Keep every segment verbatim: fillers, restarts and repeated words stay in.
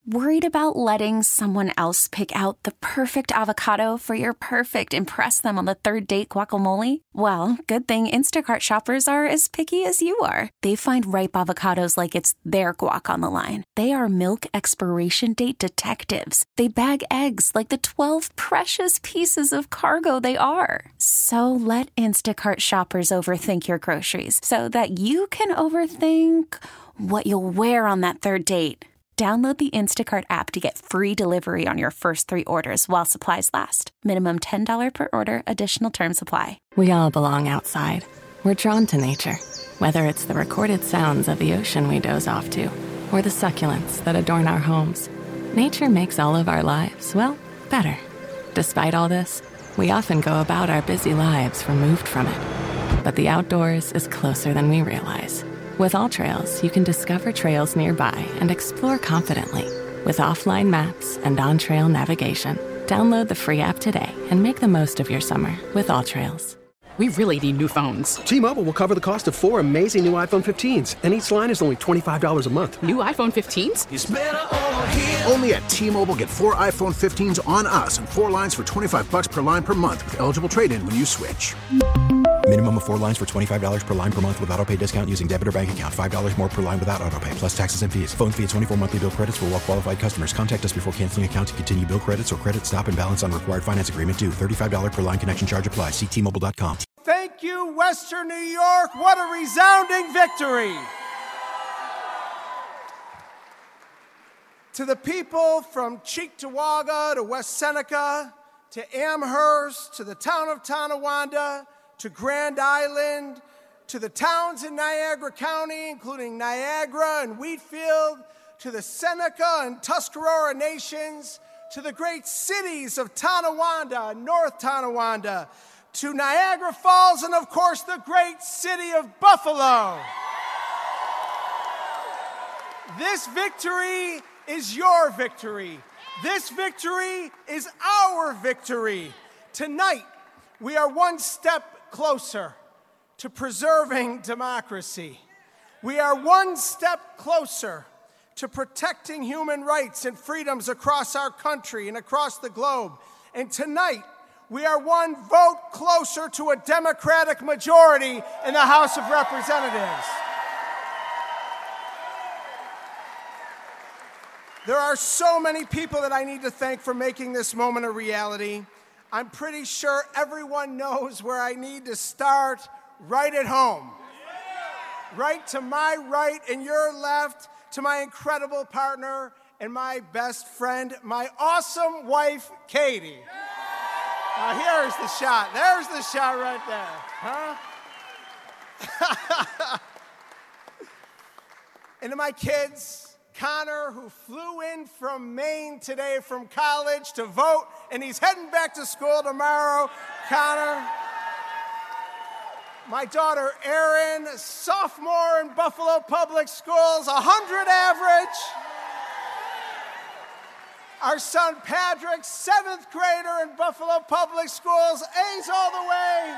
Worried about letting someone else pick out the perfect avocado for your perfect impress them on the third date guacamole? Well, good thing Instacart shoppers are as picky as you are. They find ripe avocados like it's their guac on the line. They are milk expiration date detectives. They bag eggs like the twelve precious pieces of cargo they are. So let Instacart shoppers overthink your groceries so that you can overthink what you'll wear on that third date. Download the Instacart app to get free delivery on your first three orders while supplies last. Minimum ten dollars per order. Additional terms apply. We all belong outside. We're drawn to nature. Whether it's the recorded sounds of the ocean we doze off to, or the succulents that adorn our homes, nature makes all of our lives, well, better. Despite all this, we often go about our busy lives removed from it. But the outdoors is closer than we realize. With AllTrails, you can discover trails nearby and explore confidently. With offline maps and on-trail navigation, download the free app today and make the most of your summer with AllTrails. We really need new phones. T-Mobile will cover the cost of four amazing new iPhone fifteens, and each line is only twenty-five dollars a month. New iPhone fifteens? It's better over here. Only at T-Mobile, get four iPhone fifteens on us and four lines for twenty-five dollars per line per month with eligible trade-in when you switch. Minimum of four lines for twenty-five dollars per line per month with autopay discount using debit or bank account. five dollars more per line without autopay, plus taxes and fees. Phone fee at twenty-four monthly bill credits for well-qualified customers. Contact us before canceling account to continue bill credits or credit stop and balance on required finance agreement due. thirty-five dollars per line connection charge applies. See T Mobile dot com. Thank you, Western New York. What a resounding victory. To the people from Cheektowaga to West Seneca, to Amherst, to the town of Tonawanda, to Grand Island, to the towns in Niagara County, including Niagara and Wheatfield, to the Seneca and Tuscarora nations, to the great cities of Tonawanda and North Tonawanda, to Niagara Falls, and of course the great city of Buffalo. This victory is your victory. This victory is our victory. Tonight, we are one step closer to preserving democracy. We are one step closer to protecting human rights and freedoms across our country and across the globe. And tonight, we are one vote closer to a Democratic majority in the House of Representatives. There are so many people that I need to thank for making this moment a reality. I'm pretty sure everyone knows where I need to start, right at home. Right to my right and your left, to my incredible partner and my best friend, my awesome wife, Katie. Now here's the shot. There's the shot right there. Huh? And to my kids, Connor, who flew in from Maine today from college to vote, and he's heading back to school tomorrow. Connor. My daughter, Erin, sophomore in Buffalo Public Schools, one hundred average. Our son, Patrick, seventh grader in Buffalo Public Schools, A's all the way.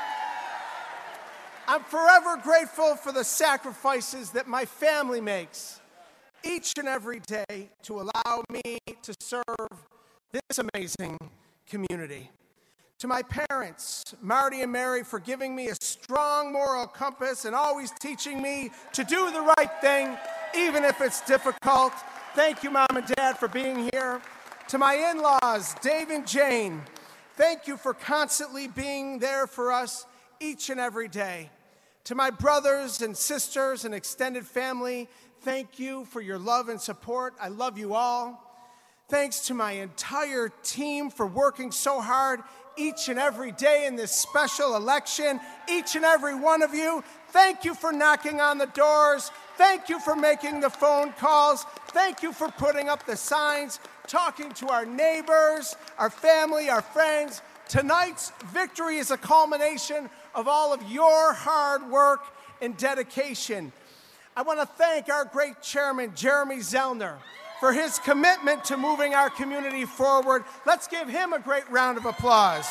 I'm forever grateful for the sacrifices that my family makes each and every day to allow me to serve this amazing community. To my parents, Marty and Mary, for giving me a strong moral compass and always teaching me to do the right thing, even if it's difficult. Thank you, Mom and Dad, for being here. To my in-laws, Dave and Jane, thank you for constantly being there for us each and every day. To my brothers and sisters and extended family, thank you for your love and support. I love you all. Thanks to my entire team for working so hard each and every day in this special election. Each and every one of you, thank you for knocking on the doors. Thank you for making the phone calls. Thank you for putting up the signs, talking to our neighbors, our family, our friends. Tonight's victory is a culmination of all of your hard work and dedication. I want to thank our great chairman, Jeremy Zellner, for his commitment to moving our community forward. Let's give him a great round of applause.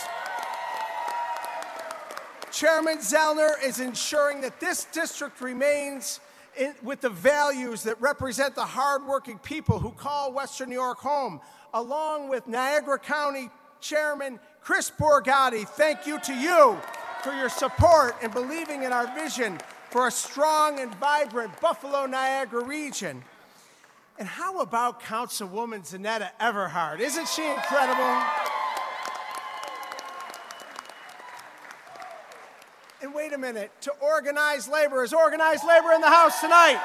Chairman Zellner is ensuring that this district remains in, with the values that represent the hardworking people who call Western New York home, along with Niagara County Chairman Chris Borgatti. Thank you to you for your support and believing in our vision for a strong and vibrant Buffalo-Niagara region. And how about Councilwoman Zanetta Everhart? Isn't she incredible? And wait a minute, to organized labor. Is organized labor in the House tonight?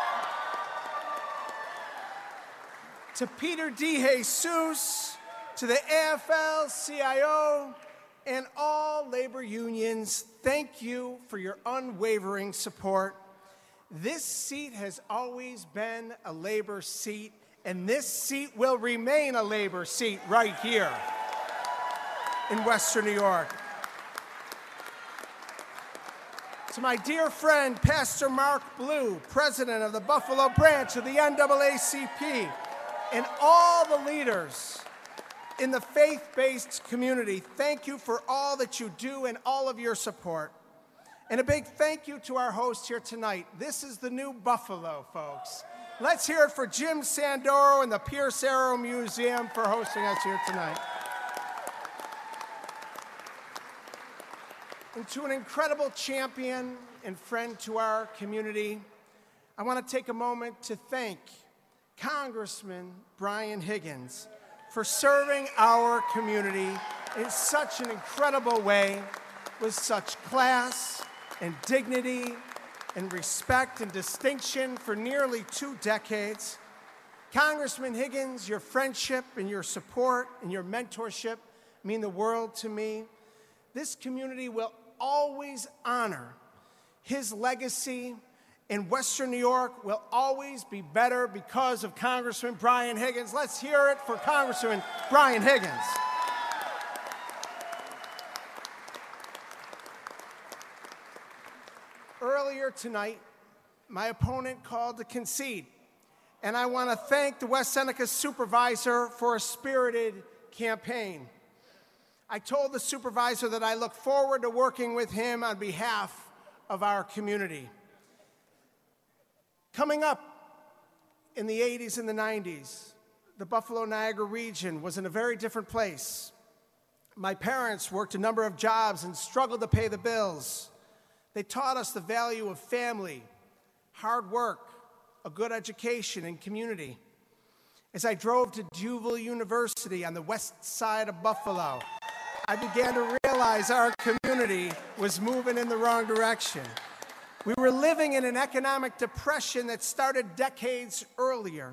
To Peter DeJesus, to the A F L C I O, and all labor unions, thank you for your unwavering support. This seat has always been a labor seat, and this seat will remain a labor seat right here in Western New York. To my dear friend, Pastor Mark Blue, president of the Buffalo branch of the N double A C P, and all the leaders in the faith-based community, thank you for all that you do and all of your support. And a big thank you to our host here tonight. This is the new Buffalo, folks. Let's hear it for Jim Sandoro and the Pierce Arrow Museum for hosting us here tonight. And to an incredible champion and friend to our community, I want to take a moment to thank Congressman Brian Higgins for serving our community in such an incredible way, with such class and dignity and respect and distinction for nearly two decades. Congressman Higgins, your friendship and your support and your mentorship mean the world to me. This community will always honor his legacy, and Western New York will always be better because of Congressman Brian Higgins. Let's hear it for Congressman Brian Higgins. Earlier tonight, my opponent called to concede, and I want to thank the West Seneca supervisor for a spirited campaign. I told the supervisor that I look forward to working with him on behalf of our community. Coming up in the eighties and the nineties, the Buffalo-Niagara region was in a very different place. My parents worked a number of jobs and struggled to pay the bills. They taught us the value of family, hard work, a good education, and community. As I drove to D'Youville University on the west side of Buffalo, I began to realize our community was moving in the wrong direction. We were living in an economic depression that started decades earlier.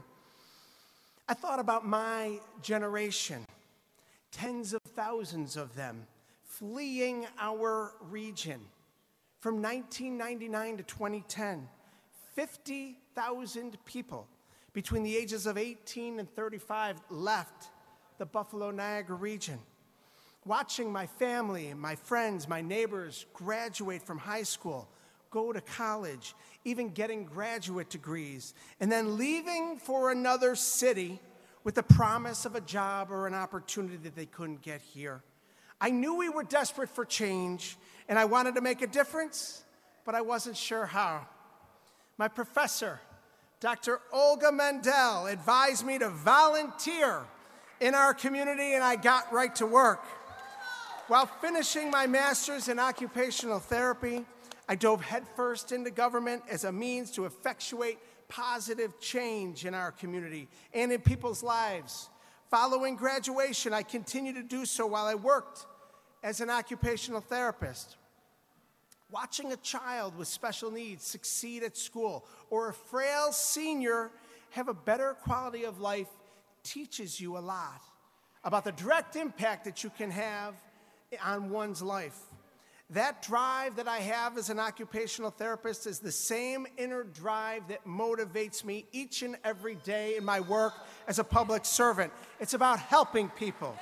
I thought about my generation, tens of thousands of them, fleeing our region. From nineteen ninety-nine to twenty ten, fifty thousand people between the ages of eighteen and thirty-five left the Buffalo-Niagara region. Watching my family, my friends, my neighbors graduate from high school, go to college, even getting graduate degrees, and then leaving for another city with the promise of a job or an opportunity that they couldn't get here. I knew we were desperate for change, and I wanted to make a difference, but I wasn't sure how. My professor, Doctor Olga Mendel, advised me to volunteer in our community, and I got right to work. While finishing my master's in occupational therapy, I dove headfirst into government as a means to effectuate positive change in our community and in people's lives. Following graduation, I continued to do so while I worked as an occupational therapist. Watching a child with special needs succeed at school or a frail senior have a better quality of life teaches you a lot about the direct impact that you can have on one's life. That drive that I have as an occupational therapist is the same inner drive that motivates me each and every day in my work as a public servant. It's about helping people.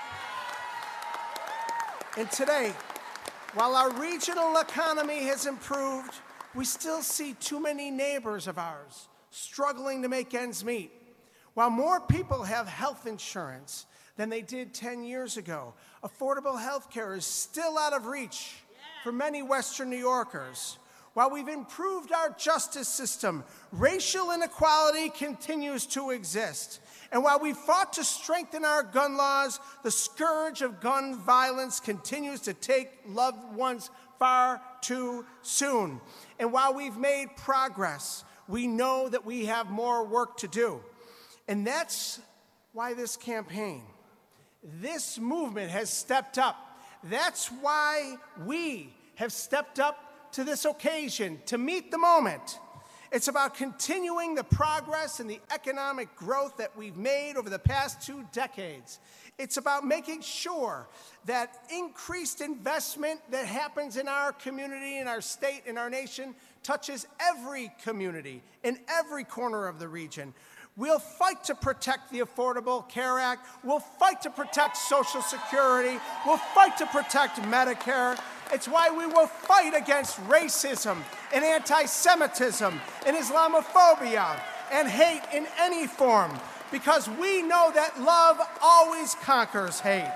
And today, while our regional economy has improved, we still see too many neighbors of ours struggling to make ends meet. While more people have health insurance than they did ten years ago, affordable health care is still out of reach for many Western New Yorkers. While we've improved our justice system, racial inequality continues to exist. And while we fought to strengthen our gun laws, the scourge of gun violence continues to take loved ones far too soon. And while we've made progress, we know that we have more work to do. And that's why this campaign, this movement has stepped up. That's why we have stepped up to this occasion, to meet the moment. It's about continuing the progress and the economic growth that we've made over the past two decades. It's about making sure that increased investment that happens in our community, in our state, in our nation, touches every community in every corner of the region. We'll fight to protect the Affordable Care Act. We'll fight to protect Social Security. We'll fight to protect Medicare. It's why we will fight against racism and anti-Semitism and Islamophobia and hate in any form, because we know that love always conquers hate.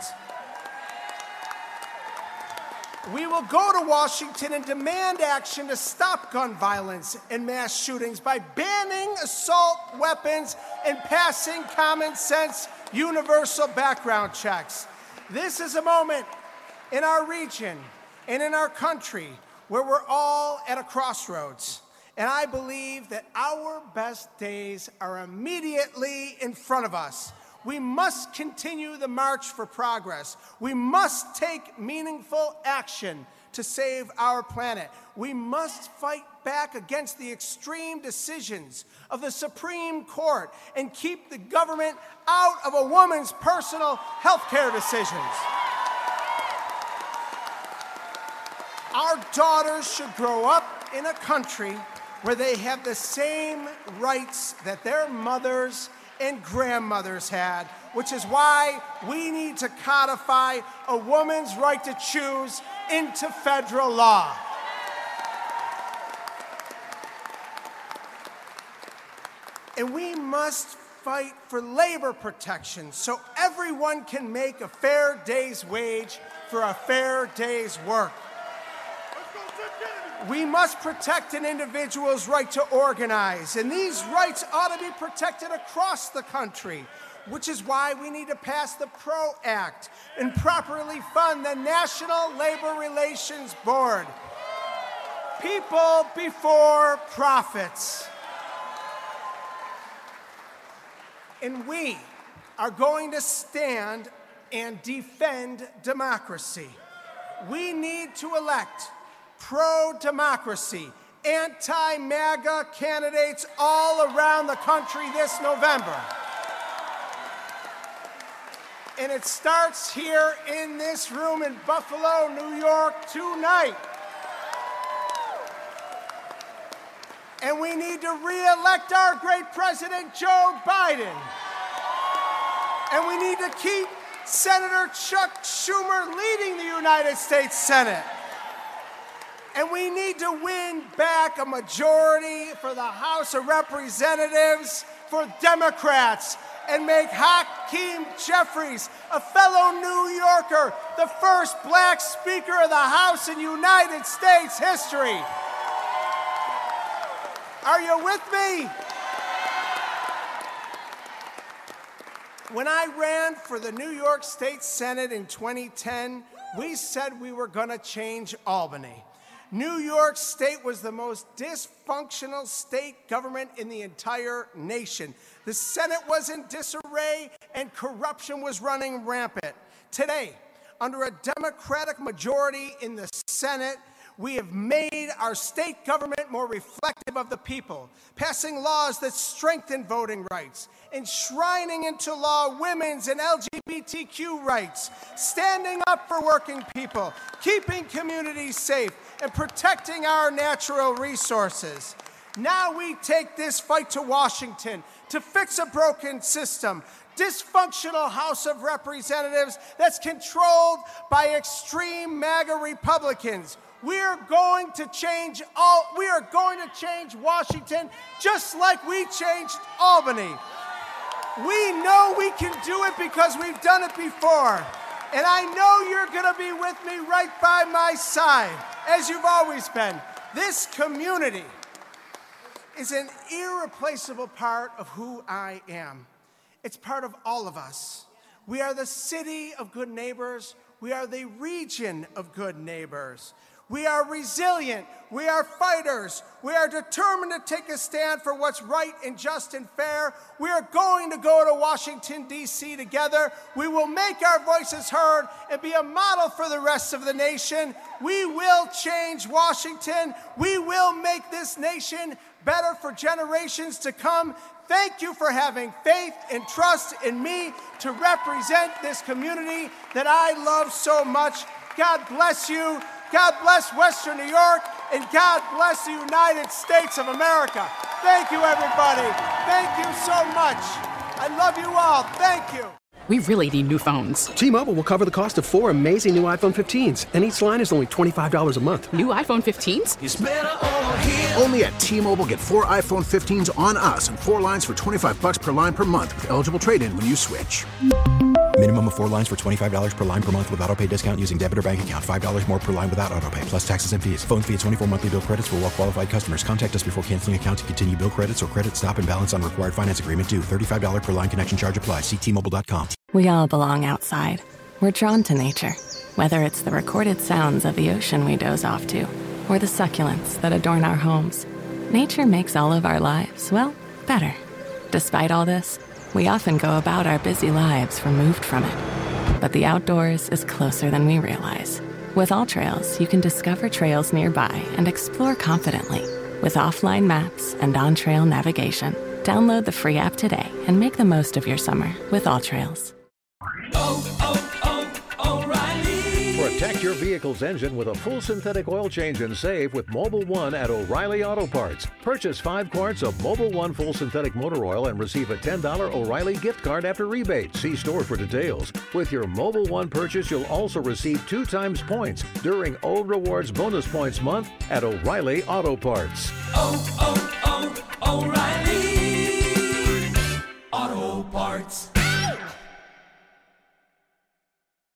We will go to Washington and demand action to stop gun violence and mass shootings by banning assault weapons and passing common sense universal background checks. This is a moment in our region and in our country where we're all at a crossroads. And I believe that our best days are immediately in front of us. We must continue the march for progress. We must take meaningful action to save our planet. We must fight back against the extreme decisions of the Supreme Court and keep the government out of a woman's personal health care decisions. Our daughters should grow up in a country where they have the same rights that their mothers and grandmothers had, which is why we need to codify a woman's right to choose into federal law. And we must fight for labor protection so everyone can make a fair day's wage for a fair day's work. We must protect an individual's right to organize, and these rights ought to be protected across the country, which is why we need to pass the PRO Act and properly fund the National Labor Relations Board. People before profits. And we are going to stand and defend democracy. We need to elect pro-democracy, anti-MAGA candidates all around the country this November. And it starts here in this room in Buffalo, New York tonight. And we need to re-elect our great president, Joe Biden. And we need to keep Senator Chuck Schumer leading the United States Senate. And we need to win back a majority for the House of Representatives for Democrats and make Hakeem Jeffries, a fellow New Yorker, the first black Speaker of the House in United States history. Are you with me? When I ran for the New York State Senate in twenty ten, we said we were going to change Albany. New York State was the most dysfunctional state government in the entire nation. The Senate was in disarray and corruption was running rampant. Today, under a Democratic majority in the Senate, we have made our state government more reflective of the people, passing laws that strengthen voting rights, enshrining into law women's and L G B T Q rights, standing up for working people, keeping communities safe, and protecting our natural resources. Now we take this fight to Washington to fix a broken system, dysfunctional House of Representatives that's controlled by extreme MAGA Republicans. We are going to change all, we are going to change Washington just like we changed Albany. We know we can do it because we've done it before. And I know you're going to be with me right by my side, as you've always been. This community is an irreplaceable part of who I am. It's part of all of us. We are the city of good neighbors. We are the region of good neighbors. We are resilient. We are fighters. We are determined to take a stand for what's right and just and fair. We are going to go to Washington, D C together. We will make our voices heard and be a model for the rest of the nation. We will change Washington. We will make this nation better for generations to come. Thank you for having faith and trust in me to represent this community that I love so much. God bless you. God bless Western New York, and God bless the United States of America. Thank you, everybody. Thank you so much. I love you all. Thank you. We really need new phones. T-Mobile will cover the cost of four amazing new iPhone fifteens, and each line is only twenty-five dollars a month. New iPhone fifteens? It's better over here. Only at T-Mobile, get four iPhone fifteens on us and four lines for twenty-five bucks per line per month with eligible trade-in when you switch. Minimum of four lines for twenty-five dollars per line per month with autopay discount using debit or bank account. five dollars more per line without autopay, plus taxes and fees. Phone fee at twenty-four monthly bill credits for well-qualified customers. Contact us before canceling account to continue bill credits or credit stop and balance on required finance agreement due. thirty-five dollars per line connection charge applies. See T Mobile dot com. We all belong outside. We're drawn to nature, whether it's the recorded sounds of the ocean we doze off to, or the succulents that adorn our homes. Nature makes all of our lives, well, better. Despite all this, we often go about our busy lives removed from it. But the outdoors is closer than we realize. With AllTrails, you can discover trails nearby and explore confidently. With offline maps and on-trail navigation, download the free app today and make the most of your summer with AllTrails. Oh, oh, oh, O'Reilly. Protect your vehicle's engine with a full synthetic oil change and save with Mobil one at O'Reilly Auto Parts. Purchase five quarts of Mobil one full synthetic motor oil and receive a ten dollars O'Reilly gift card after rebate. See store for details. With your Mobil one purchase, you'll also receive two times points during O Rewards Bonus Points Month at O'Reilly Auto Parts. Oh, oh, oh, O'Reilly Auto Parts.